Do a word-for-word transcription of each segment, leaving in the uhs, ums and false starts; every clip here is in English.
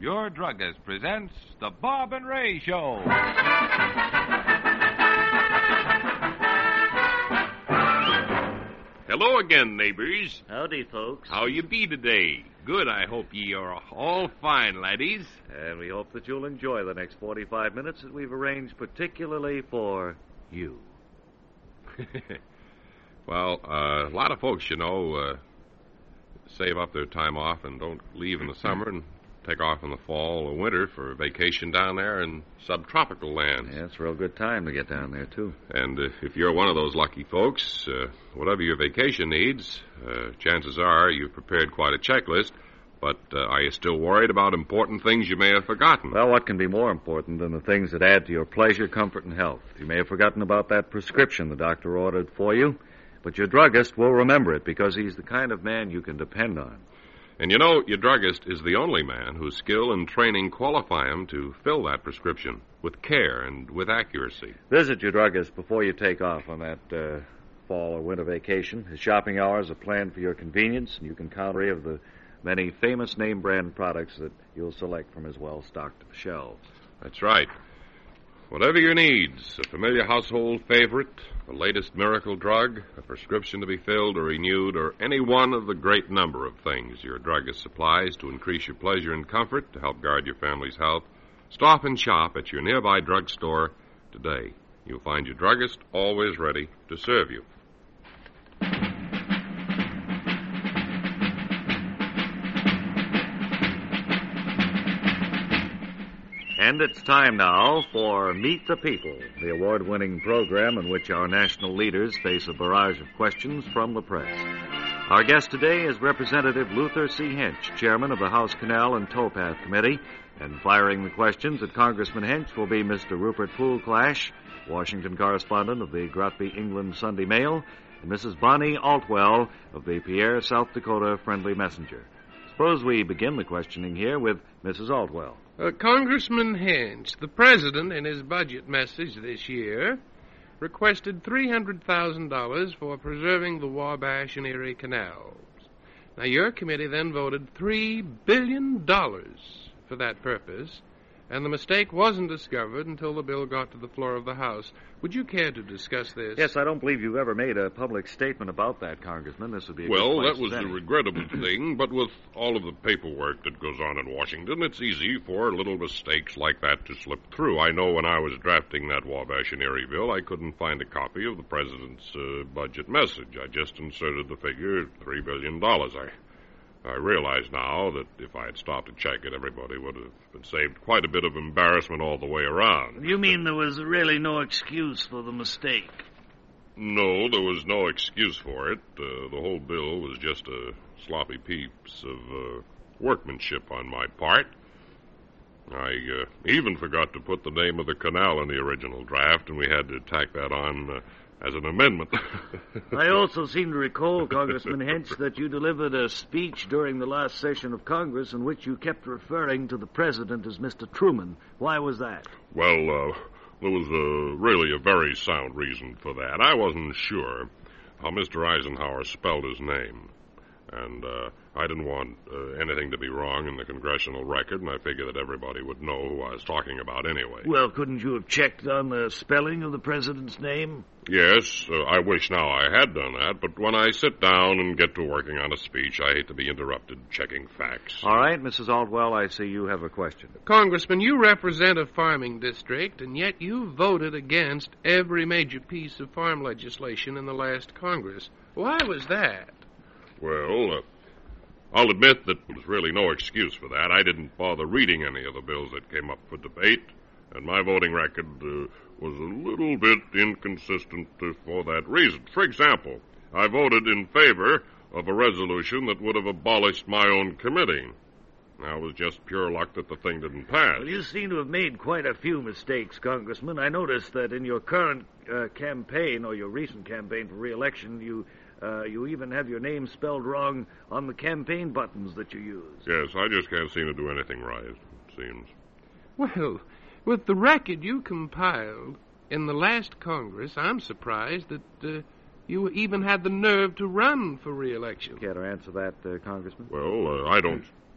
your druggist presents the Bob and Ray Show. Hello again, neighbors. Howdy, folks. How you be today? Good, I hope ye are all fine, laddies. And we hope that you'll enjoy the next forty-five minutes that we've arranged particularly for you. Well, uh, a lot of folks, you know, uh, save up their time off and don't leave in the summer and take off in the fall or winter for a vacation down there in subtropical lands. Yeah, it's a real good time to get down there, too. And uh, if you're one of those lucky folks, uh, whatever your vacation needs, uh, chances are you've prepared quite a checklist. But uh, are you still worried about important things you may have forgotten? Well, what can be more important than the things that add to your pleasure, comfort, and health? You may have forgotten about that prescription the doctor ordered for you, but your druggist will remember it because he's the kind of man you can depend on. And you know, your druggist is the only man whose skill and training qualify him to fill that prescription with care and with accuracy. Visit your druggist before you take off on that uh, fall or winter vacation. His shopping hours are planned for your convenience, and you can count on of the many famous name-brand products that you'll select from his well-stocked shelves. That's right. Whatever your needs, a familiar household favorite, the latest miracle drug, a prescription to be filled or renewed, or any one of the great number of things your druggist supplies to increase your pleasure and comfort, to help guard your family's health, stop and shop at your nearby drugstore today. You'll find your druggist always ready to serve you. And it's time now for Meet the People, the award-winning program in which our national leaders face a barrage of questions from the press. Our guest today is Representative Luther C. Hench, chairman of the House Canal and Towpath Committee, and firing the questions at Congressman Hench will be Mister Rupert Poole-Clash, Washington correspondent of the Grotby, England Sunday Mail, and Missus Bonnie Altwell of the Pierre, South Dakota Friendly Messenger. Suppose we begin the questioning here with Missus Altwell. Uh, Congressman Hench, the President, in his budget message this year, requested three hundred thousand dollars for preserving the Wabash and Erie canals. Now, your committee then voted three billion dollars for that purpose, and the mistake wasn't discovered until the bill got to the floor of the House. Would you care to discuss this? Yes, I don't believe you've ever made a public statement about that, Congressman. This would be a Well, good place that was to the send it. regrettable thing, but with all of the paperwork that goes on in Washington, it's easy for little mistakes like that to slip through. I know when I was drafting that Wabash and Erie bill, I couldn't find a copy of the President's uh, budget message. I just inserted the figure three billion dollars. I I realize now that if I had stopped to check it, everybody would have been saved quite a bit of embarrassment all the way around. You mean there was really no excuse for the mistake? No, there was no excuse for it. Uh, the whole bill was just a sloppy piece of uh, workmanship on my part. I uh, even forgot to put the name of the canal in the original draft, and we had to tack that on uh, as an amendment. I also seem to recall, Congressman Hench, that you delivered a speech during the last session of Congress in which you kept referring to the President as Mister Truman. Why was that? Well, uh, there was uh, really a very sound reason for that. I wasn't sure how Mister Eisenhower spelled his name, and uh, I didn't want uh, anything to be wrong in the congressional record, and I figured that everybody would know who I was talking about anyway. Well, couldn't you have checked on the spelling of the President's name? Yes, uh, I wish now I had done that, but when I sit down and get to working on a speech, I hate to be interrupted checking facts. All right, Missus Altwell, I see you have a question. Congressman, you represent a farming district, and yet you voted against every major piece of farm legislation in the last Congress. Why was that? Well, uh, I'll admit that there was really no excuse for that. I didn't bother reading any of the bills that came up for debate, and my voting record uh, was a little bit inconsistent uh, for that reason. For example, I voted in favor of a resolution that would have abolished my own committee. Now, it was just pure luck that the thing didn't pass. Well, you seem to have made quite a few mistakes, Congressman. I noticed that in your current uh, campaign, or your recent campaign for re-election, you uh, you even have your name spelled wrong on the campaign buttons that you use. Yes, I just can't seem to do anything right, it seems. Well, with the record you compiled in the last Congress, I'm surprised that uh, you even had the nerve to run for re-election. Care to answer that, uh, Congressman? Well, uh, I don't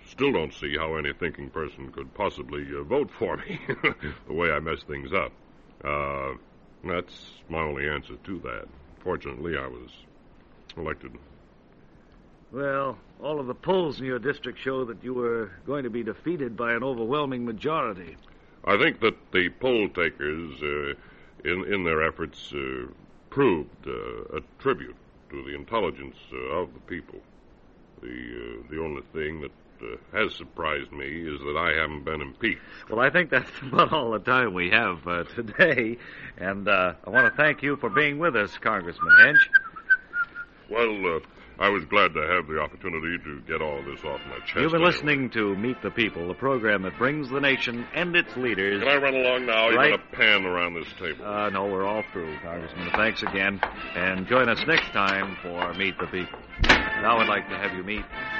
still don't see how any thinking person could possibly uh, vote for me, the way I mess things up. Uh, that's my only answer to that. Fortunately, I was elected. Well, all of the polls in your district show that you were going to be defeated by an overwhelming majority. I think that the poll takers, uh, in, in their efforts, uh, proved uh, a tribute to the intelligence uh, of the people. The, uh, the only thing that uh, has surprised me is that I haven't been impeached. Well, I think that's about all the time we have uh, today. And uh, I want to thank you for being with us, Congressman Hench. Well, uh, I was glad to have the opportunity to get all this off my chest. You've been anyway. listening to Meet the People, the program that brings the nation and its leaders... Can I run along now? Right. You got a pan around this table. Uh, no, we're all through, Congressman. Thanks again. And join us next time for Meet the People. Now I'd like to have you meet...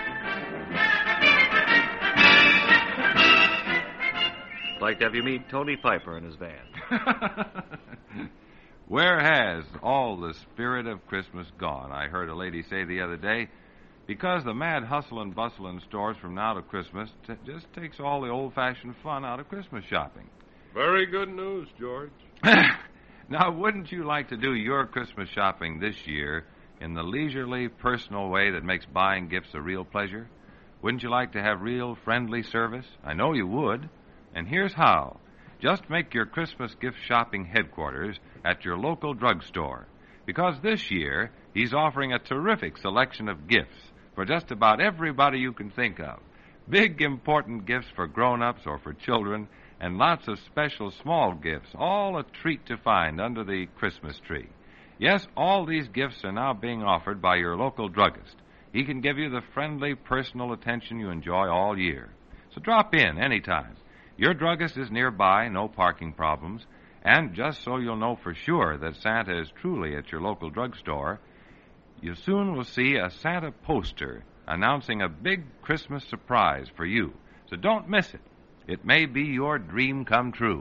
I'd like to have you meet Tony Piper and his band. Where has all the spirit of Christmas gone? I heard a lady say the other day, because the mad hustle and bustle in stores from now to Christmas t- just takes all the old-fashioned fun out of Christmas shopping. Very good news, George. Now, wouldn't you like to do your Christmas shopping this year in the leisurely, personal way that makes buying gifts a real pleasure? Wouldn't you like to have real, friendly service? I know you would. And here's how. Just make your Christmas gift shopping headquarters at your local drugstore, because this year he's offering a terrific selection of gifts for just about everybody you can think of. Big, important gifts for grown-ups or for children, and lots of special small gifts, all a treat to find under the Christmas tree. Yes, all these gifts are now being offered by your local druggist. He can give you the friendly, personal attention you enjoy all year. So drop in anytime. Your druggist is nearby, no parking problems, and just so you'll know for sure that Santa is truly at your local drugstore, you soon will see a Santa poster announcing a big Christmas surprise for you. So don't miss it. It may be your dream come true.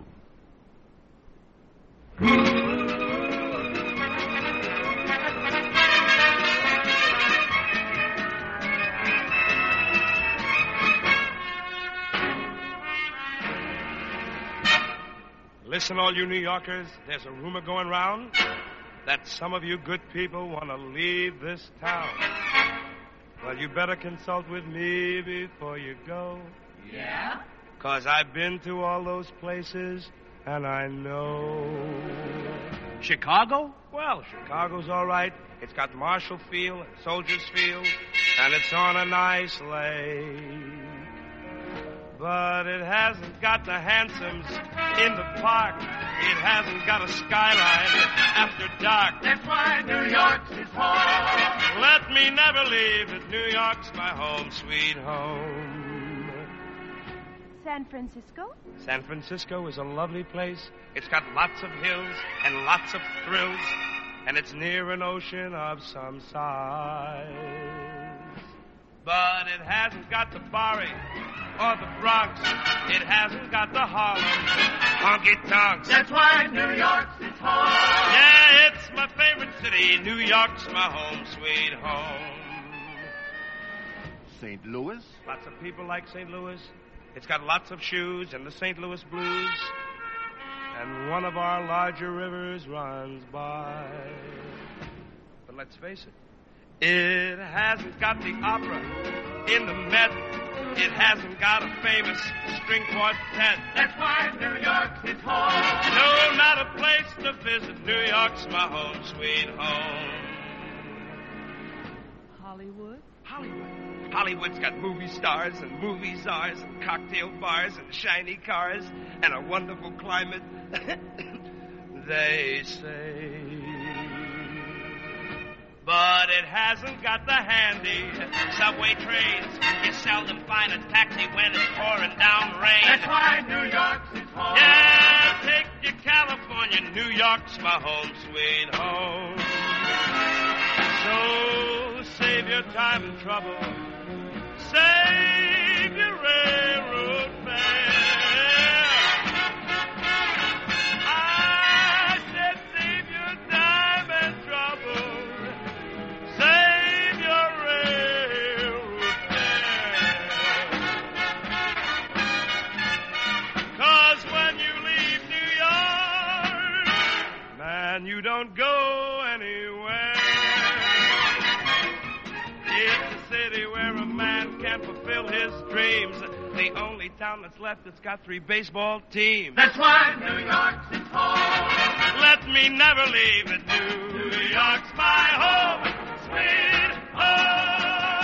Listen, all you New Yorkers, there's a rumor going round that some of you good people want to leave this town. Well, you better consult with me before you go. Yeah? 'Cause I've been to all those places, and I know. Chicago? Well, Chicago's all right. It's got Marshall Field and Soldiers Field, and it's on a nice lake. But it hasn't got the handsoms in the park. It hasn't got a skyline after dark. That's why New York's his home. Let me never leave it. New York's my home, sweet home. San Francisco? San Francisco is a lovely place. It's got lots of hills and lots of thrills, and it's near an ocean of some size. But it hasn't got the Bowery or the Bronx. It hasn't got the Harlem honky-tonks. That's why New York's his home. Yeah, it's my favorite city. New York's my home, sweet home. Saint Louis? Lots of people like Saint Louis. It's got lots of shoes and the Saint Louis blues. And one of our larger rivers runs by. But let's face it, it hasn't got the opera in the Met. It hasn't got a famous string quartet. That's why New York's his home. No, not a place to visit. New York's my home, sweet home. Hollywood? Hollywood. Hollywood's got movie stars and movie czars and cocktail bars and shiny cars and a wonderful climate, they say. But it hasn't got the handy subway trains. You seldom find a taxi when it's pouring down rain. That's why New York's his home. Yeah, take you California. New York's my home, sweet home. So save your time and trouble. Save your railroad fare. I said save your time and trouble. Save your railroad fare. and you don't go anywhere. It's a city where a man can fulfill his dreams. The only town that's left that's got three baseball teams. That's why New York's its home. Let me never leave it. New, New York's my home, sweet home.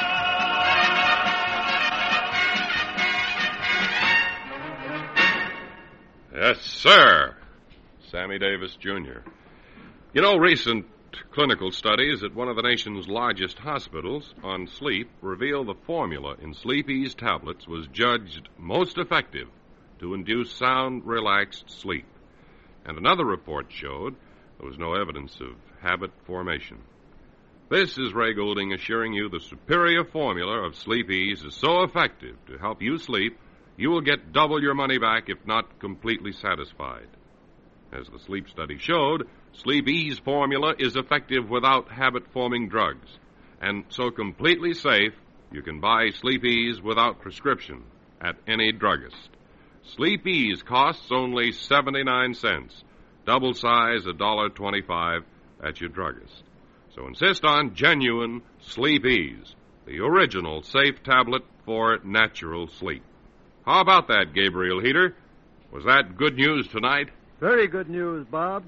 Yes, sir. Sammy Davis, Junior You know, recent clinical studies at one of the nation's largest hospitals on sleep reveal the formula in Sleep Ease tablets was judged most effective to induce sound, relaxed sleep. And another report showed there was no evidence of habit formation. This is Ray Goulding assuring you the superior formula of Sleep Ease is so effective to help you sleep, you will get double your money back if not completely satisfied. As the sleep study showed, Sleep Ease formula is effective without habit-forming drugs, and so completely safe you can buy Sleep Ease without prescription at any druggist. Sleep Ease costs only seventy-nine cents, double size one dollar twenty-five at your druggist. So insist on genuine Sleep Ease, the original safe tablet for natural sleep. How about that, Gabriel Heater? Was that good news tonight? Very good news, Bob.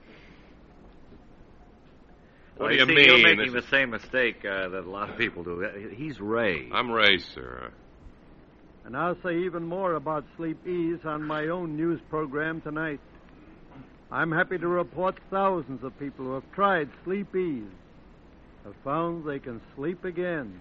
Well, What do you you see, mean? You're making This the same mistake uh, that a lot of people do. He's Ray. I'm Ray, sir. And I'll say even more about Sleep Ease on my own news program tonight. I'm happy to report thousands of people who have tried Sleep Ease have found they can sleep again.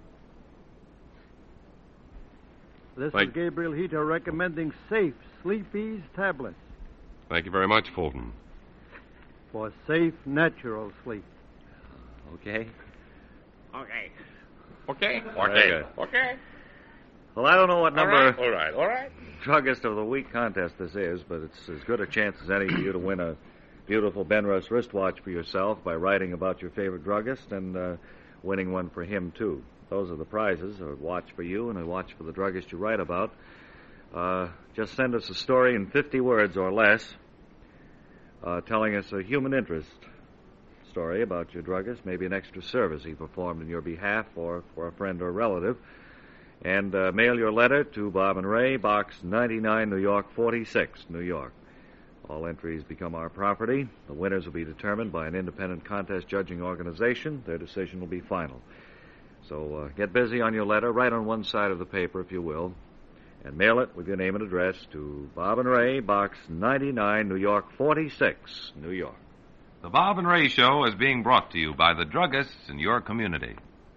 This Thank- is Gabriel Heater recommending safe Sleep Ease tablets Thank you very much, Fulton. for safe, natural sleep. Okay? Okay. Okay. Very good. Okay. Well, I don't know what number All right. All right. Druggist of the Week contest this is, but it's as good a chance as any for you to win a beautiful Benrus wristwatch for yourself by writing about your favorite druggist and uh, winning one for him, too. Those are the prizes, a watch for you and a watch for the druggist you write about. Uh, just send us a story in fifty words or less uh, telling us a human interest story about your druggist, maybe an extra service he performed in your behalf or for a friend or relative. And uh, mail your letter to Bob and Ray, Box ninety-nine, New York forty-six, New York. All entries become our property. The winners will be determined by an independent contest judging organization. Their decision will be final. So uh, get busy on your letter. Write on one side of the paper, if you will, and mail it with your name and address to Bob and Ray, Box ninety-nine, New York forty-six, New York. The Bob and Ray Show is being brought to you by the druggists in your community.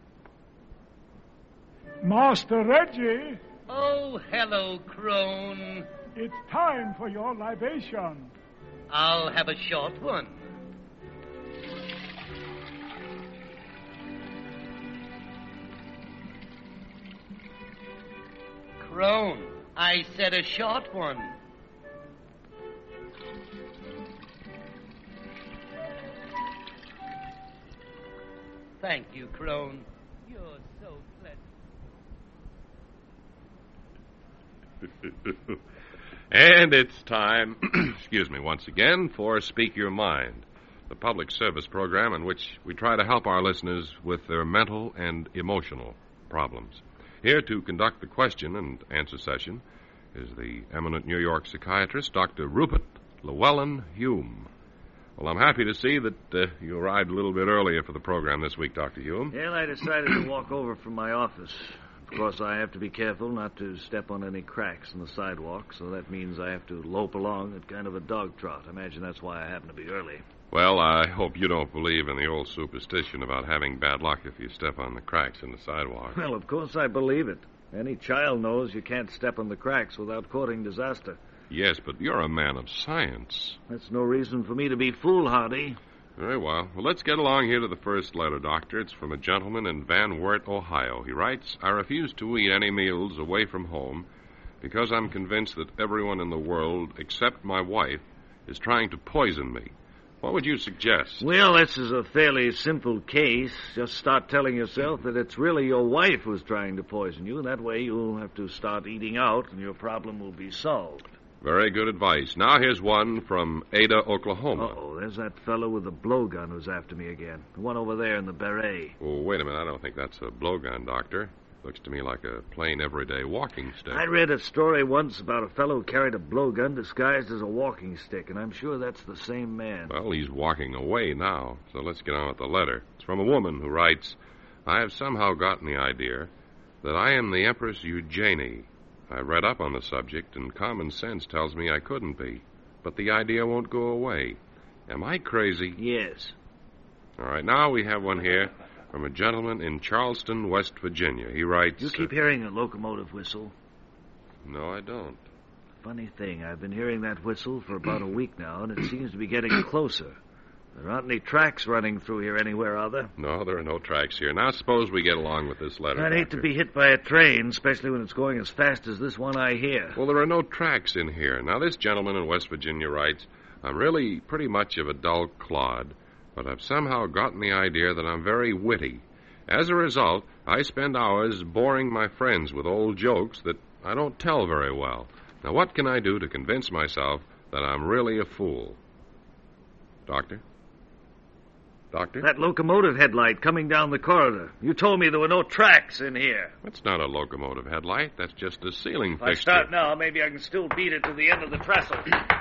Master Reggie, Oh, hello, Crone. it's time for your libation. I'll have a short one. Crone, I said a short one. Thank you, Crone. You're so pleasant. And it's time, excuse me, once again, for Speak Your Mind, the public service program in which we try to help our listeners with their mental and emotional problems. Here to conduct the question and answer session is the eminent New York psychiatrist, Doctor Rupert Llewellyn Hume. Well, I'm happy to see that uh, you arrived a little bit earlier for the program this week, Doctor Hume. Well, I decided to walk over from my office. Of course, I have to be careful not to step on any cracks in the sidewalk, so that means I have to lope along at kind of a dog trot. I imagine that's why I happen to be early. Well, I hope you don't believe in the old superstition about having bad luck if you step on the cracks in the sidewalk. Well, of course I believe it. Any child knows you can't step on the cracks without courting disaster. Yes, but you're a man of science. That's no reason for me to be foolhardy. Very well. Well, let's get along here to the first letter, Doctor. It's from a gentleman in Van Wert, Ohio. He writes, I refuse to eat any meals away from home because I'm convinced that everyone in the world, except my wife, is trying to poison me. What would you suggest? Well, this is a fairly simple case. Just start telling yourself that it's really your wife who's trying to poison you. That way you'll have to start eating out and your problem will be solved. Very good advice. Now here's one from Ada, Oklahoma. Uh-oh, there's that fellow with the blowgun who's after me again. The one over there in the beret. Oh, wait a minute. I don't think that's a blowgun, Doctor. Looks to me like a plain, everyday walking stick. I read a story once about a fellow who carried a blowgun disguised as a walking stick, and I'm sure that's the same man. Well, he's walking away now, so let's get on with the letter. It's from a woman who writes, I have somehow gotten the idea that I am the Empress Eugenie. I read up on the subject, and common sense tells me I couldn't be. But the idea won't go away. Am I crazy? Yes. All right, now we have one here from a gentleman in Charleston, West Virginia. He writes... You keep uh, hearing a locomotive whistle? No, I don't. Funny thing, I've been hearing that whistle for about a week now, and it seems to be getting closer. There aren't any tracks running through here anywhere, are there? No, there are no tracks here. Now, suppose we get along with this letter, I'd hate Doctor. to be hit by a train, especially when it's going as fast as this one I hear. Well, there are no tracks in here. Now, this gentleman in West Virginia writes, I'm really pretty much of a dull clod, but I've somehow gotten the idea that I'm very witty. As a result, I spend hours boring my friends with old jokes that I don't tell very well. Now, what can I do to convince myself that I'm really a fool? Doctor? Doctor? That locomotive headlight coming down the corridor. You told me there were no tracks in here. That's not a locomotive headlight. That's just a ceiling If fixture. I start now, maybe I can still beat it to the end of the trestle.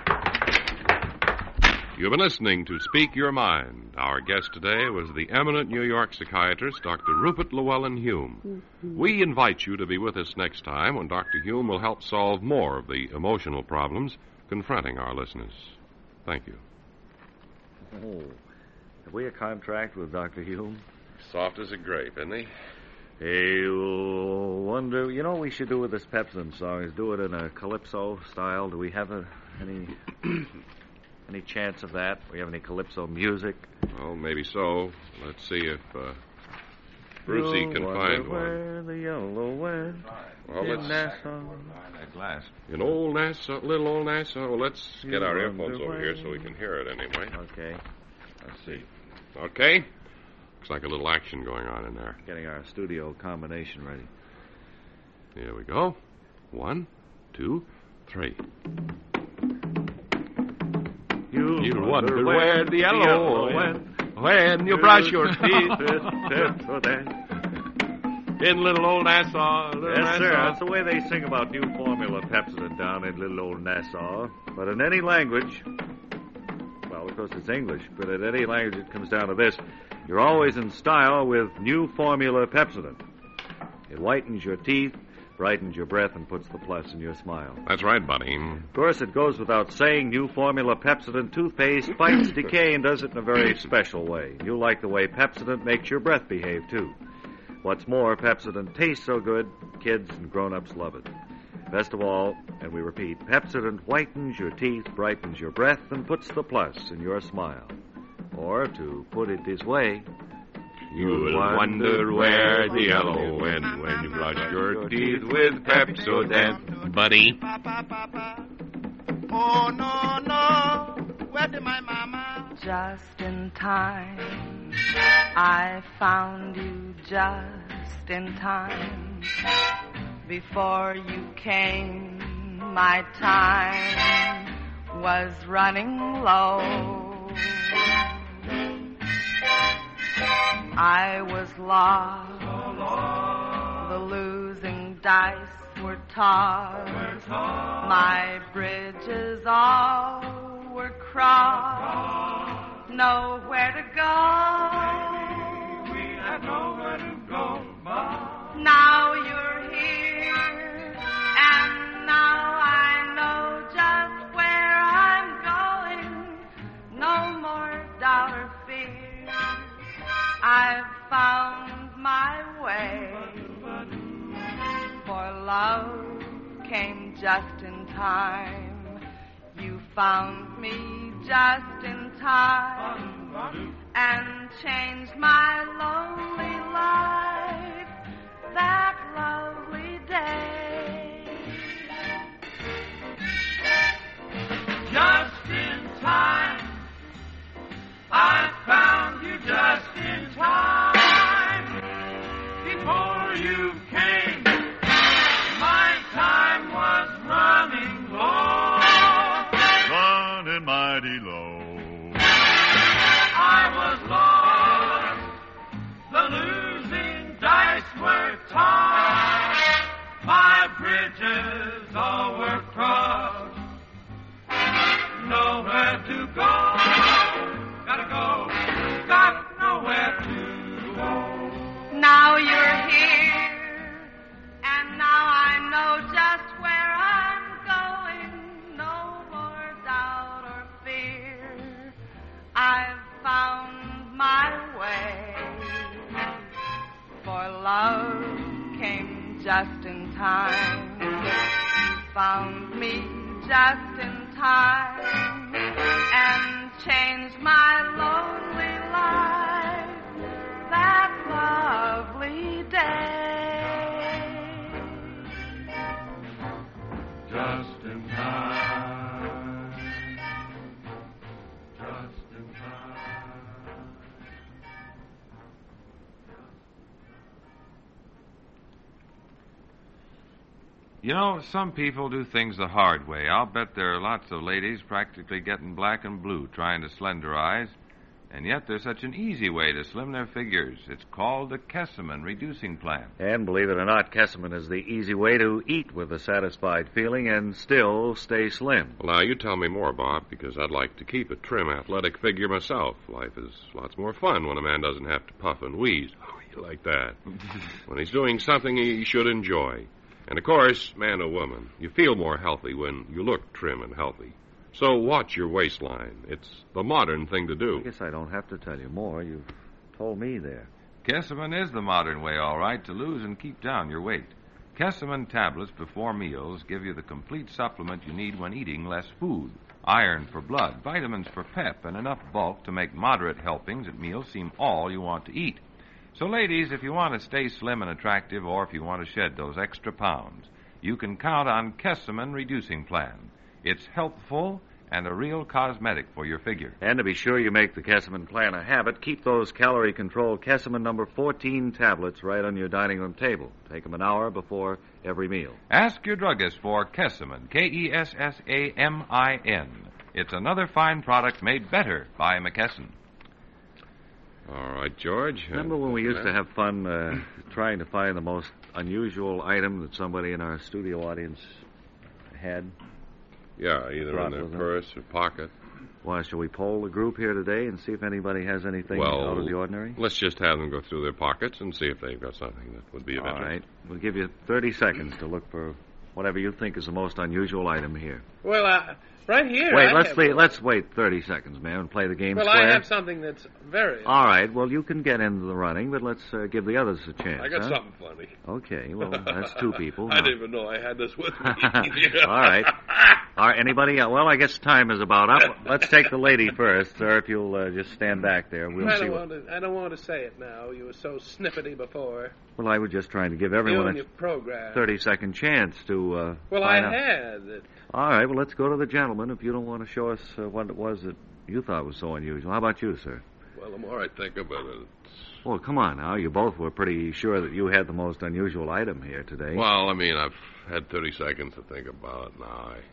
You've been listening to Speak Your Mind. Our guest today was the eminent New York psychiatrist, Doctor Rupert Llewellyn Hume. Mm-hmm. We invite you to be with us next time when Doctor Hume will help solve more of the emotional problems confronting our listeners. Thank you. Oh, have we a contract with Doctor Hume? Soft as a grape, isn't he? Hey, wonder, you know what we should do with this Pepsin song is do it in a calypso style. Do we have a, any... Any chance of that? Do we have any calypso music? Well, maybe so. Let's see if uh, Brucey can find where one. The yellow went. Well, let's... Nassau. That glass. In old Nassau, little old Nassau. Well, let's get our earphones over here so we can hear it anyway. Okay. Let's see. Okay. Looks like a little action going on in there. Getting our studio combination ready. Here we go. One, two, three. You, you wonder, wonder where, where the yellow, yellow went, went when you brush your teeth. In little old Nassau. Little yes, Nassau. sir. That's the way they sing about new formula Pepsodent down in little old Nassau. But in any language, well, of course it's English, but in any language it comes down to this. You're always in style with new formula Pepsodent. It whitens your teeth, brightens your breath, and puts the plus in your smile. That's right, buddy. Of course, it goes without saying, new formula Pepsodent toothpaste fights decay and does it in a very special way. You like the way Pepsodent makes your breath behave, too. What's more, Pepsodent tastes so good, kids and grown-ups love it. Best of all, and we repeat, Pepsodent whitens your teeth, brightens your breath, and puts the plus in your smile. Or, to put it this way... You'll wonder where the yellow went when you brush your teeth with Pepsodent, buddy. Oh, no, no, where did my mama? Just in time, I found you just in time. Before you came, my time was running low. I was lost. The losing dice were tossed. My bridges all were crossed. Nowhere to go. We had nowhere to go. Now you're here, and now I know just where I'm going. No more doubt or fear. I've found my way, for love came just in time. You found me just in time and changed my lonely life that lovely day. Just in time, I found you just in time. Before you came, my time was running low. to go. Gotta go. Got nowhere to go. Now you're here, and now I know just where I'm going. No more doubt or fear. I've found my way. For love came just in time. You found me just in time and changed my lonely life that lovely day. Just in time. Just in time. You know, some people do things the hard way. I'll bet there are lots of ladies practically getting black and blue trying to slenderize, and yet there's such an easy way to slim their figures. It's called the Kesselman Reducing Plan. And believe it or not, Kesselman is the easy way to eat with a satisfied feeling and still stay slim. Well, now, you tell me more, Bob, because I'd like to keep a trim, athletic figure myself. Life is lots more fun when a man doesn't have to puff and wheeze. Oh, you like that. When he's doing something he should enjoy. And, of course, man or woman, you feel more healthy when you look trim and healthy. So watch your waistline. It's the modern thing to do. I guess I don't have to tell you more. You've told me there. Kesselman is the modern way, all right, to lose and keep down your weight. Kesselman tablets before meals give you the complete supplement you need when eating less food. Iron for blood, vitamins for pep, and enough bulk to make moderate helpings at meals seem all you want to eat. So, ladies, if you want to stay slim and attractive, or if you want to shed those extra pounds, you can count on Kesselman Reducing Plan. It's healthful and a real cosmetic for your figure. And to be sure you make the Kesselman Plan a habit, keep those calorie-controlled Kesselman number fourteen tablets right on your dining room table. Take them an hour before every meal. Ask your druggist for Kesselman, K E S S A M I N. It's another fine product made better by McKesson. All right, George. Remember when we used to have fun uh, trying to find the most unusual item that somebody in our studio audience had? Yeah, either in their purse or pocket. Well, shall we poll the group here today and see if anybody has anything well, out of the ordinary? Let's just have them go through their pockets and see if they've got something that would be of All interest. All right. We'll give you thirty seconds to look for whatever you think is the most unusual item here. Well, uh, right here. Wait, I let's have... wait, let's wait thirty seconds, man, and play the game well, square. Well, I have something that's very... All right, well, you can get into the running, but let's uh, give the others a chance. I got huh? something funny. Okay, well, that's two people. I didn't even know I had this with me. All right. All right, anybody else? Well, I guess time is about up. Let's take the lady first, sir, if you'll uh, just stand back there. We'll I see don't what... want to. I don't want to say it now. You were so snippety before. Well, I was just trying to give You everyone and a your program. thirty-second chance to uh, Well, I find out. had. It. All right, well, let's go to the gentleman if you don't want to show us uh, what it was that you thought was so unusual. How about you, sir? Well, the more I think about it... Well, come on now. You both were pretty sure that you had the most unusual item here today. Well, I mean, I've had thirty seconds to think about it now. I...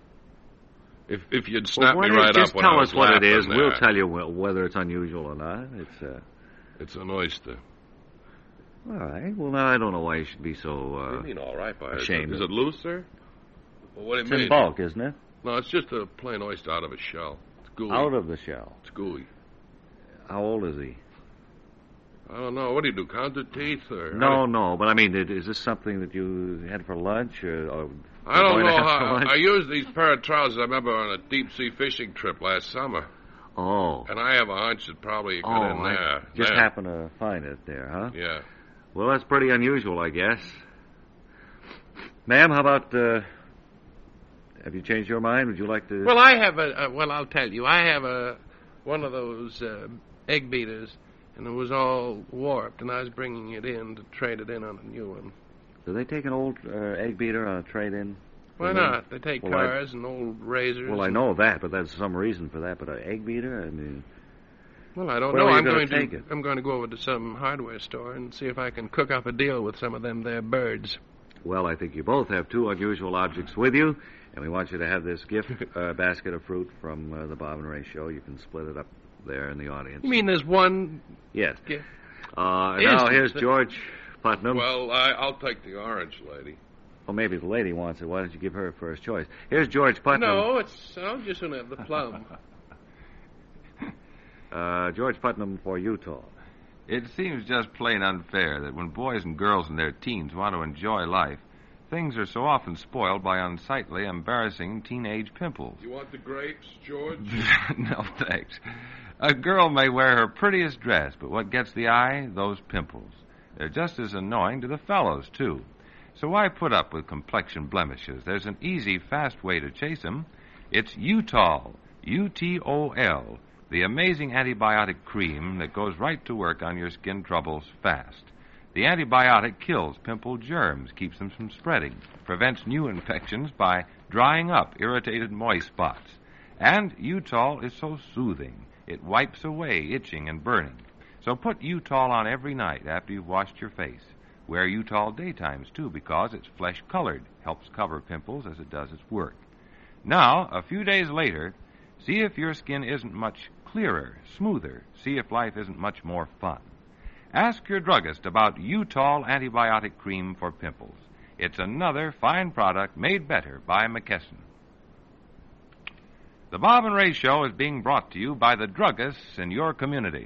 If if you'd snap well, me right just up when tell I was us what it is. laughing We'll there. tell you wh- whether it's unusual or not. It's uh... It's an oyster. All right. Well, now I don't know why you should be so uh, What do you mean, all right, by ashamed. Is it loose, sir? Well, what do you It's mean? in bulk, isn't it? No, it's just a plain oyster out of a shell. It's gooey. Out of the shell. It's gooey. How old is he? I don't know. What do you do, count the teeth? Or No, no. But I mean, did- is this something that you had for lunch, or, or I don't going to know have for how. lunch? I used these pair of trousers, I remember, on a deep-sea fishing trip last summer. Oh. And I have a hunch that probably it got Oh, in I there. just There. happened to find it there, huh? Yeah. Well, that's pretty unusual, I guess. Ma'am, how about, uh, have you changed your mind? Would you like to... Well, I have a, a. Well, I'll tell you. I have a one of those uh, egg beaters, and it was all warped, and I was bringing it in to trade it in on a new one. Do they take an old uh, egg beater on a trade-in? Why Mhm. not? They take Well, cars and old razors. Well, I and- know that, but there's some reason for that. But an egg beater? I mean... Well, I don't Where know. are you I'm gonna going take to. it? I'm going to go over to some hardware store and see if I can cook up a deal with some of them there birds. Well, I think you both have two unusual objects with you, and we want you to have this gift uh, basket of fruit from uh, the Bob and Ray Show. You can split it up there in the audience. You mean there's one? Yes. gift? Uh, Yes, now, here's the- George Putnam. Well, I, I'll take the orange, lady. Well, maybe the lady wants it. Why don't you give her first choice? Here's George Putnam. No, it's. I just want to have the plum. Uh, George Putnam for Utah. It seems just plain unfair that when boys and girls in their teens want to enjoy life, things are so often spoiled by unsightly, embarrassing teenage pimples. You want the grapes, George? No, thanks. A girl may wear her prettiest dress, but what gets the eye? Those pimples. They're just as annoying to the fellows, too. So why put up with complexion blemishes? There's an easy, fast way to chase them. It's U-Tol, U T O L, the amazing antibiotic cream that goes right to work on your skin troubles fast. The antibiotic kills pimple germs, keeps them from spreading, prevents new infections by drying up irritated moist spots. And U-Tol is so soothing. It wipes away itching and burning. So put U-Tol on every night after you've washed your face. Wear U-Tol daytimes, too, because it's flesh-colored, helps cover pimples as it does its work. Now, a few days later, see if your skin isn't much clearer, smoother. See if life isn't much more fun. Ask your druggist about U-Tol antibiotic cream for pimples. It's another fine product made better by McKesson. The Bob and Ray Show is being brought to you by the druggists in your community.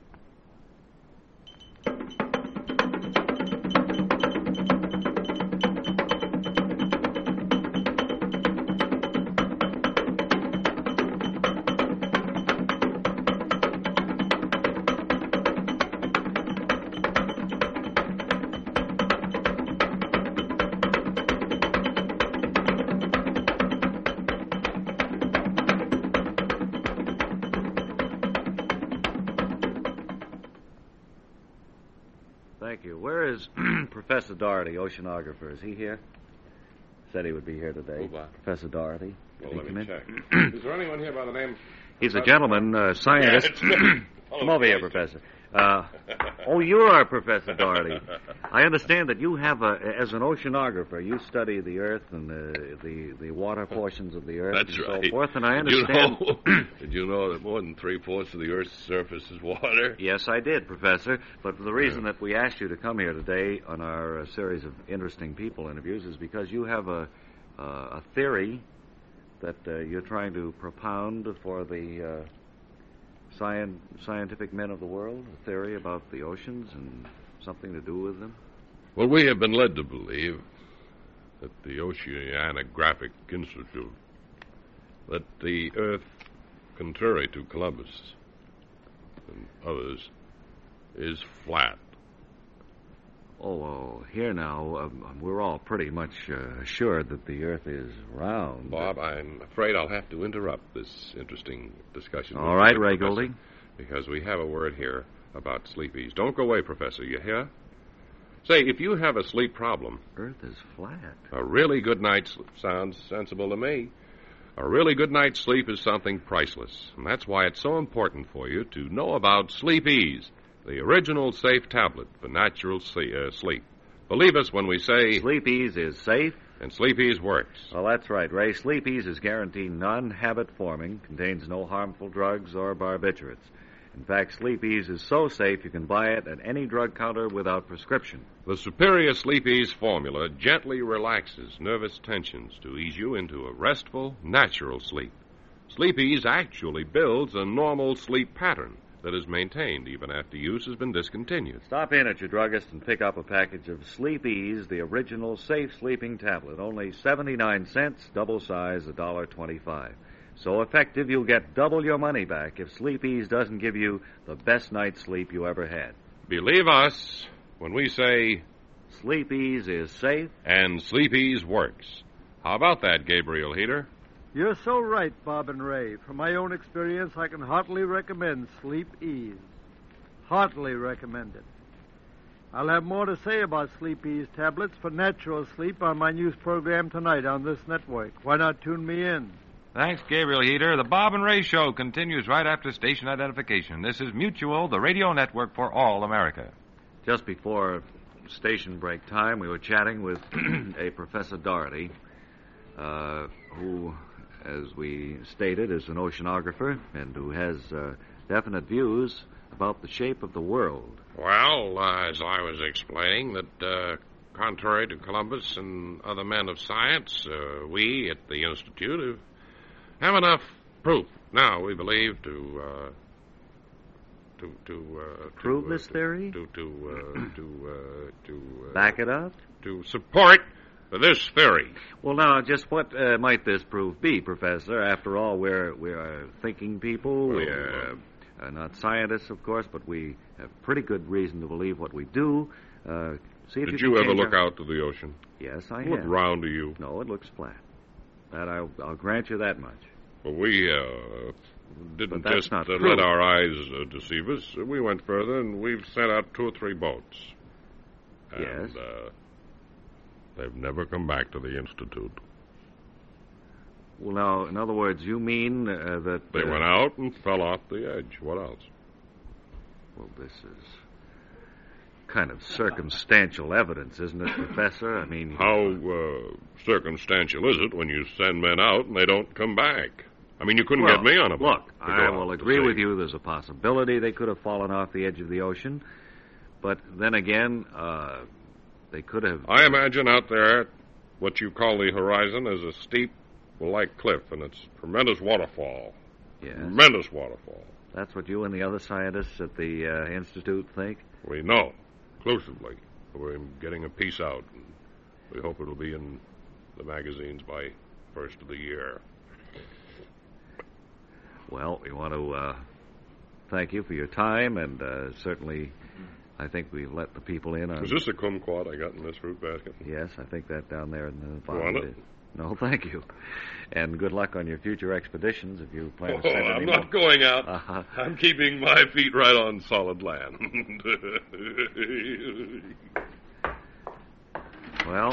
Thank you. Where is Professor Doherty, oceanographer? Is he here? Said he would be here today. Who, Bob? Professor Doherty. Well, Did let he me come in? check. Is there anyone here by the name... He's a gentleman, uh, scientist. Yeah, it's me. Come over here, Professor. Uh, oh, you are Professor Doherty. I understand that you have, a, as an oceanographer, you study the Earth and the the, the water portions of the Earth That's and right. so forth, and I Did you understand... know- Did you know that more than three-fourths of the Earth's surface is water? Yes, I did, Professor. But the reason that we asked you to come here today on our uh, series of interesting people interviews is because you have a, uh, a theory that uh, you're trying to propound for the... Uh, Scien- scientific men of the world, a theory about the oceans and something to do with them? Well, we have been led to believe that the Oceanographic Institute, that the Earth, contrary to Columbus and others, is flat. Oh, oh here now, um, we're all pretty much uh, assured that the Earth is round. Bob, I'm afraid I'll have to interrupt this interesting discussion. All right, Ray Golding. Because we have a word here about sleepies. Don't go away, Professor, you hear? Say, if you have a sleep problem... Earth is flat. A really good night's sleep sounds sensible to me. A really good night's sleep is something priceless, and that's why it's so important for you to know about Sleep Ease, the original safe tablet for natural uh, sleep. Believe us when we say... Sleep Ease is safe. And Sleep Ease works. Well, that's right, Ray. Sleep Ease is guaranteed non-habit forming, contains no harmful drugs or barbiturates. In fact, Sleep Ease is so safe you can buy it at any drug counter without prescription. The superior Sleep Ease formula gently relaxes nervous tensions to ease you into a restful, natural sleep. Sleep Ease actually builds a normal sleep pattern that is maintained even after use has been discontinued. Stop in at your druggist and pick up a package of Sleep Ease, the original safe sleeping tablet. Only seventy-nine cents, double size, one dollar twenty-five. So effective, you'll get double your money back if Sleep Ease doesn't give you the best night's sleep you ever had. Believe us when we say... Sleep Ease is safe. And Sleep Ease works. How about that, Gabriel Heater? You're so right, Bob and Ray. From my own experience, I can heartily recommend Sleep Ease. Heartily recommend it. I'll have more to say about Sleep Ease tablets for natural sleep on my news program tonight on this network. Why not tune me in? Thanks, Gabriel Heater. The Bob and Ray Show continues right after station identification. This is Mutual, the radio network for all America. Just before station break time, we were chatting with a Professor Doherty, uh, who, as we stated, is an oceanographer and who has uh, definite views about the shape of the world. Well, uh, as I was explaining, that uh, contrary to Columbus and other men of science, uh, we at the Institute have, have enough proof now, we believe, to uh, to to uh, prove to, uh, this theory? To to uh, to uh, to uh, back it up? To support this theory. Well, now, just what uh, might this proof be, Professor? After all, we're we're thinking people. Well, we're uh, not scientists, of course, but we have pretty good reason to believe what we do. Uh, see if Did you, you can ever change look our... out to the ocean? Yes, I Look have. round to you. No, it looks flat. That I'll, I'll grant you that much. Well, we uh, didn't But that's just not uh, true. let our eyes uh, deceive us. We went further, and we've sent out two or three boats. And, Yes. Uh, they've never come back to the Institute. Well, now, in other words, you mean uh, that... They uh, went out and fell off the edge. What else? Well, this is kind of circumstantial evidence, isn't it, Professor? I mean... How uh, circumstantial is it when you send men out and they don't come back? I mean, you couldn't well, get me on a boat. Look, to I go will out to agree sea. with you. There's a possibility they could have fallen off the edge of the ocean. But then again, uh, they could have... I imagine out there what you call the horizon is a steep, like cliff, and it's a tremendous waterfall. Yes. Tremendous waterfall. That's what you and the other scientists at the uh, Institute think? We know, conclusively. We're getting a piece out, and we hope it'll be in the magazines by first of the year. Well, we want to uh, thank you for your time, and uh, certainly I think we've let the people in on... Is this a kumquat I got in this fruit basket? Yes, I think that down there in the You bottom. want of it? No, thank you. And good luck on your future expeditions if you plan Oh, to send any I'm more. not going out. Uh-huh. I'm keeping my feet right on solid land. Well,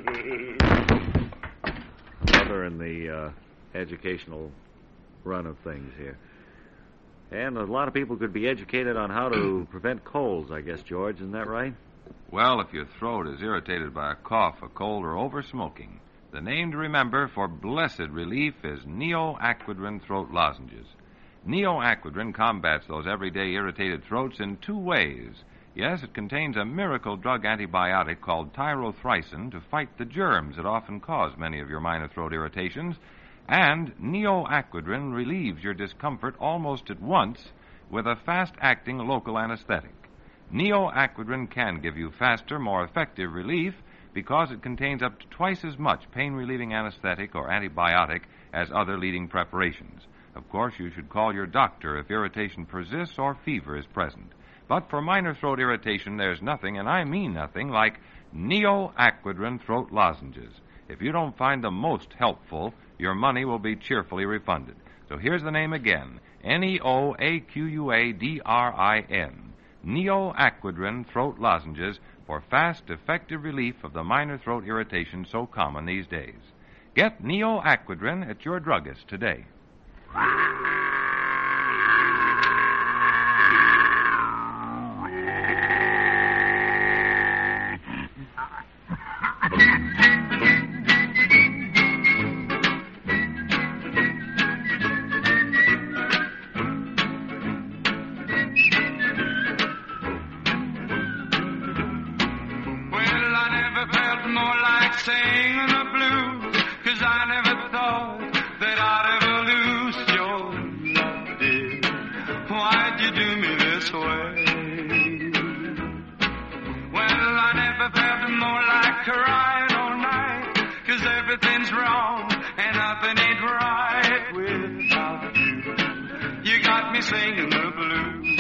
another in the uh, educational run of things here. And a lot of people could be educated on how to prevent colds, I guess, George. Isn't that right? Well, if your throat is irritated by a cough, a cold, or over-smoking, the name to remember for blessed relief is Neoaquidrin throat lozenges. Neoaquidrin combats those everyday irritated throats in two ways. Yes, it contains a miracle drug antibiotic called tyrothricin to fight the germs that often cause many of your minor throat irritations. And Neoaquidrin relieves your discomfort almost at once with a fast-acting local anesthetic. Neoaquidrin can give you faster, more effective relief because it contains up to twice as much pain-relieving anesthetic or antibiotic as other leading preparations. Of course, you should call your doctor if irritation persists or fever is present. But for minor throat irritation, there's nothing, and I mean nothing, like Neoaquidrin throat lozenges. If you don't find them most helpful, your money will be cheerfully refunded. So here's the name again, N E O A Q U A D R I N, Neoaquidrin throat lozenges for fast, effective relief of the minor throat irritation so common these days. Get Neoaquidrin at your druggist today. Singing the blues, 'cause I never thought that I'd ever lose your love, dear. Why'd you do me this way? Well, I never felt more like crying all night, 'cause everything's wrong and nothing ain't right without you. You got me singing the blues.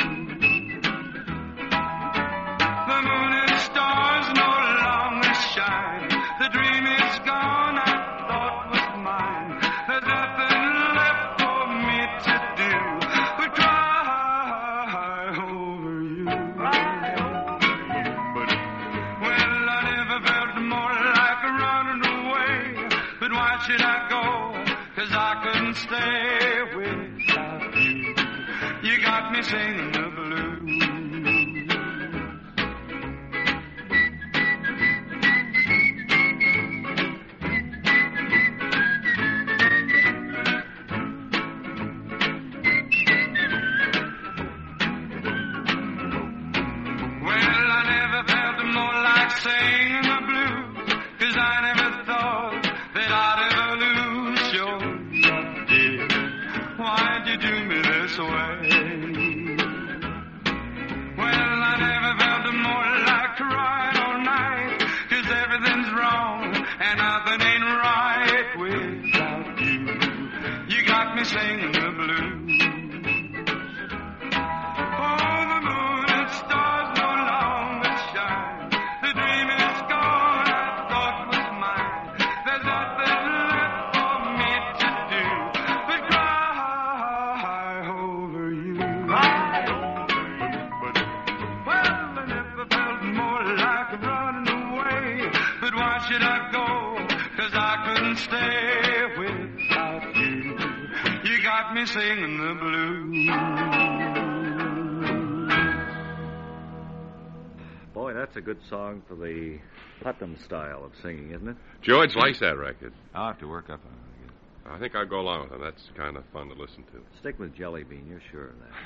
The moon and stars no longer shine. The dream is gone, I thought was mine. There's nothing left for me to do but cry over you. But, well, I never felt more like running away. But why should I go? 'Cause I couldn't stay without you. You got me singing the blues. Singing the blues, 'cause I never thought that I'd ever lose your love, dear. Why'd you do me this way? singing the blues. Oh, the moon and stars no longer shine. The dream is gone, I thought was mine. There's nothing left for me to do but cry over you. Cry over you. But, well, I never felt more like running away. But why should I go? 'Cause I couldn't stay without you. You got me singing the blues. Boy, that's a good song for the Putnam style of singing, isn't it? George likes that record. I'll have to work up on it. I think I'll go along with it. That's kind of fun to listen to. Stick with Jelly Bean, you're sure of that.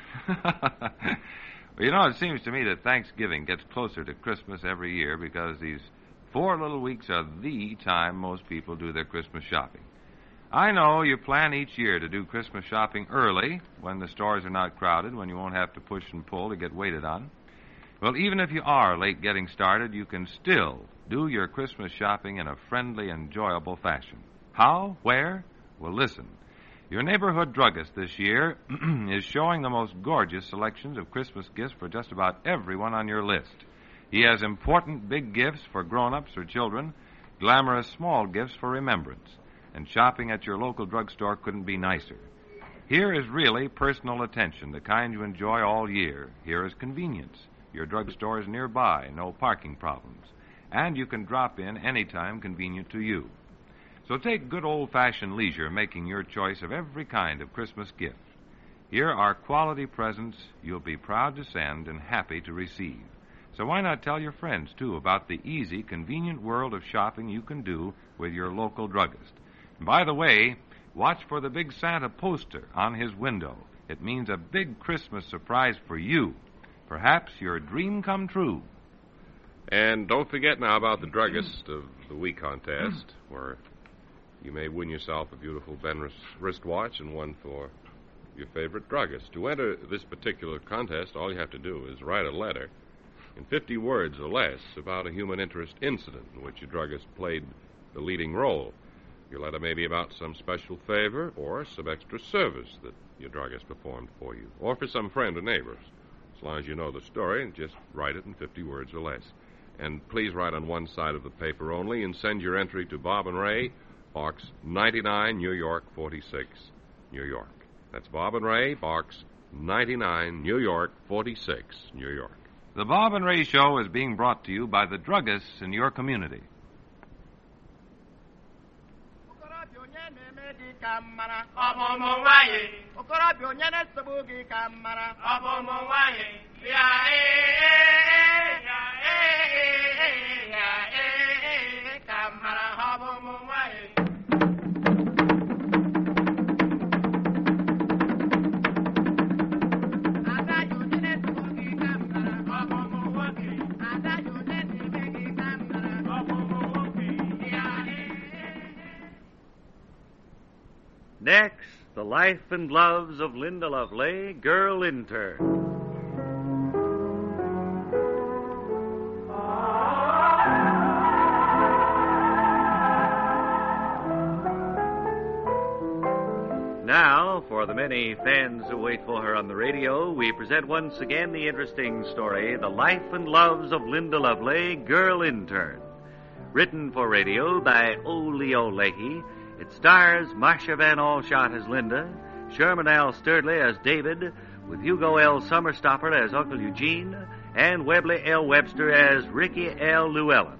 Well, you know, it seems to me that Thanksgiving gets closer to Christmas every year because these four little weeks are the time most people do their Christmas shopping. I know you plan each year to do Christmas shopping early, when the stores are not crowded, when you won't have to push and pull to get waited on. Well, even if you are late getting started, you can still do your Christmas shopping in a friendly, enjoyable fashion. How? Where? Well, listen. Your neighborhood druggist this year is showing the most gorgeous selections of Christmas gifts for just about everyone on your list. He has important big gifts for grown-ups or children, glamorous small gifts for remembrance, and shopping at your local drugstore couldn't be nicer. Here is really personal attention, the kind you enjoy all year. Here is convenience. Your drugstore is nearby, no parking problems, and you can drop in anytime convenient to you. So take good old-fashioned leisure making your choice of every kind of Christmas gift. Here are quality presents you'll be proud to send and happy to receive. So why not tell your friends, too, about the easy, convenient world of shopping you can do with your local druggist. And by the way, watch for the big Santa poster on his window. It means a big Christmas surprise for you. Perhaps your dream come true. And don't forget now about the Druggist of the Week contest, where you may win yourself a beautiful Ben wristwatch and one for your favorite druggist. To enter this particular contest, all you have to do is write a letter in fifty words or less about a human interest incident in which your druggist played the leading role. Your letter may be about some special favor or some extra service that your druggist performed for you, or for some friend or neighbors. As long as you know the story, just write it in fifty words or less. And please write on one side of the paper only and send your entry to Bob and Ray, Box ninety-nine, New York forty-six, New York. That's Bob and Ray, Box ninety-nine, New York forty-six, New York. The Bob and Ray Show is being brought to you by the druggists in your community. Next, the life and loves of Linda Lovely, girl intern. Now, for the many fans who wait for her on the radio, we present once again the interesting story, The Life and Loves of Linda Lovely, Girl Intern. Written for radio by O. Leo Leahy, it stars Marcia Van Alshot as Linda, Sherman L. Sturdley as David, with Hugo L. Summerstopper as Uncle Eugene, and Webley L. Webster as Ricky L. Llewellyn.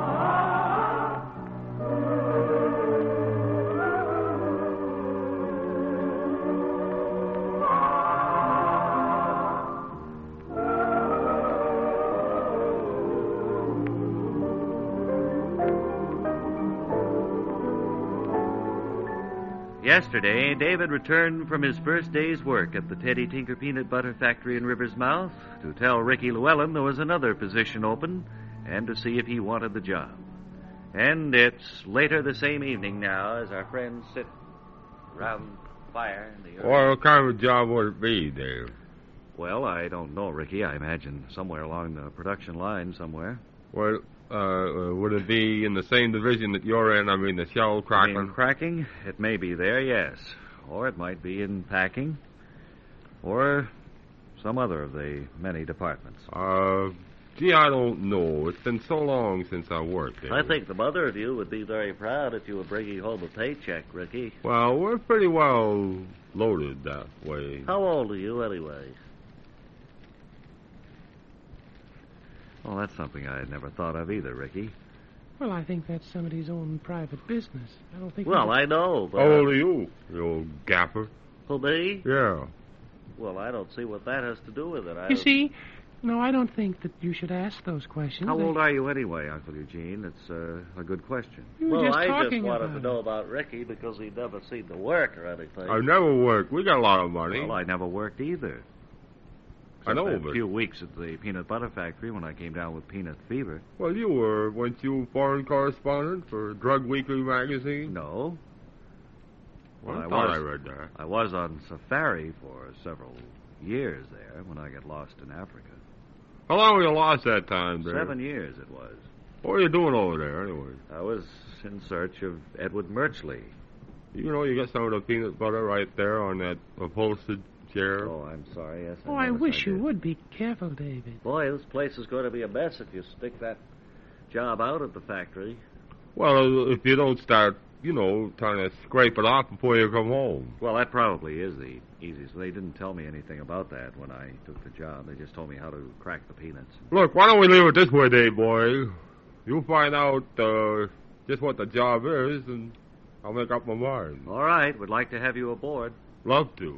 Yesterday, David returned from his first day's work at the Teddy Tinker Peanut Butter Factory in River's Mouth to tell Ricky Llewellyn there was another position open and to see if he wanted the job. And it's later the same evening now as our friends sit around the fire in the Well, what kind of a job would it be, Dave? Well, I don't know, Ricky. I imagine somewhere along the production line somewhere. Well, uh, would it be in the same division that you're in? I mean, the shell cracking? I mean, cracking? It may be there, yes. Or it might be in packing. Or some other of the many departments. Uh, gee, I don't know. It's been so long since I worked there. I think the mother of you would be very proud if you were bringing home a paycheck, Ricky. Well, we're pretty well loaded that way. How old are you, anyway? Well, that's something I had never thought of either, Ricky. Well, I think that's somebody's own private business. I don't think... Well, we... I know, but... How old are you, you old gapper? Who, me? Yeah. Well, I don't see what that has to do with it. I You don't... see, no, I don't think that you should ask those questions. How They- old are you anyway, Uncle Eugene? It's uh, a good question. We were Well, just I just talking wanted about to it. know about Ricky because he'd never seen the work or anything. I never worked. We got a lot of money. Well, I never worked either. I know, Except but... a few weeks at the peanut butter factory when I came down with peanut fever. Well, you were, weren't you foreign correspondent for Drug Weekly magazine? No. Well, I I thought was. I read that. I was on safari for several years there when I got lost in Africa. How long were you lost that time, there? Seven years it was. What were you doing over there, anyway? I was in search of Edward Murchley. You know, you got some of the peanut butter right there on that upholstered chair. Oh, I'm sorry. Yes, I Oh, I noticed wish I you did. would be careful, David. Boy, this place is going to be a mess if you stick that job out at the factory. Well, if you don't start, you know, trying to scrape it off before you come home. Well, that probably is the easiest. They didn't tell me anything about that when I took the job. They just told me how to crack the peanuts. Look, why don't we leave it this way, Dave boy? You find out uh, just what the job is, and I'll make up my mind. All right. Would like to have you aboard. Love to.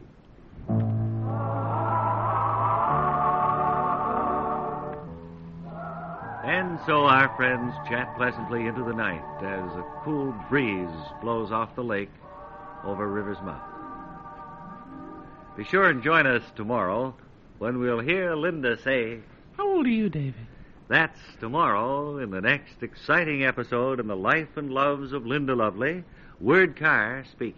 And so our friends chat pleasantly into the night as a cool breeze blows off the lake over River's Mouth. Be sure and join us tomorrow when we'll hear Linda say, How old are you, David? That's tomorrow in the next exciting episode in the life and loves of Linda Lovely, Word Carr speaking.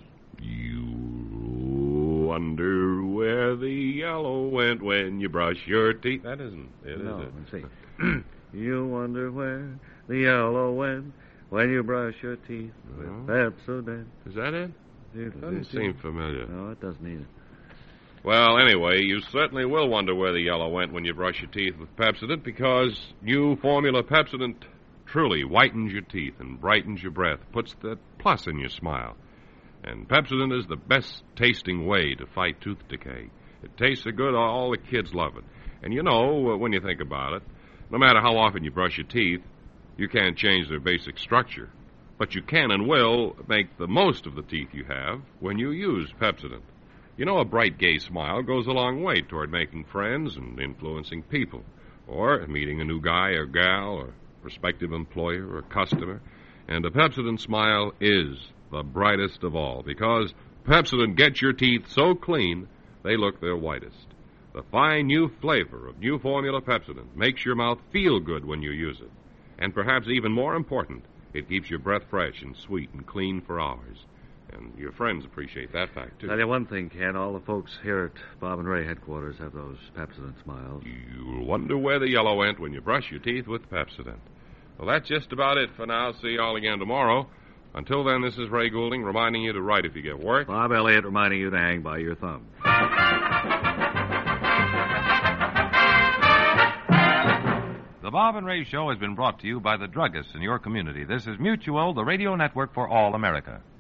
You wonder where the yellow went when you brush your teeth. That isn't it, no, is it? let's see. You wonder where the yellow went when you brush your teeth with No. Pepsodent. Is that it? Doesn't seem familiar. No, it doesn't either. Well, anyway, you certainly will wonder where the yellow went when you brush your teeth with Pepsodent, because new formula Pepsodent truly whitens your teeth and brightens your breath, puts the plus in your smile. And Pepsodent is the best tasting way to fight tooth decay. It tastes so good, all the kids love it. And you know, when you think about it, no matter how often you brush your teeth, you can't change their basic structure. But you can and will make the most of the teeth you have when you use Pepsodent. You know, a bright, gay smile goes a long way toward making friends and influencing people, or meeting a new guy or gal or prospective employer or customer. And a Pepsodent smile is the brightest of all, because Pepsodent gets your teeth so clean they look their whitest. The fine new flavor of new formula Pepsodent makes your mouth feel good when you use it. And perhaps even more important, it keeps your breath fresh and sweet and clean for hours. And your friends appreciate that fact, too. Tell you one thing, Ken, all the folks here at Bob and Ray headquarters have those Pepsodent smiles. You'll wonder where the yellow went when you brush your teeth with Pepsodent. Well, that's just about it for now. See you all again tomorrow. Until then, this is Ray Goulding reminding you to write if you get work. Bob Elliott reminding you to hang by your thumb. The Bob and Ray Show has been brought to you by the druggists in your community. This is Mutual, the radio network for all America.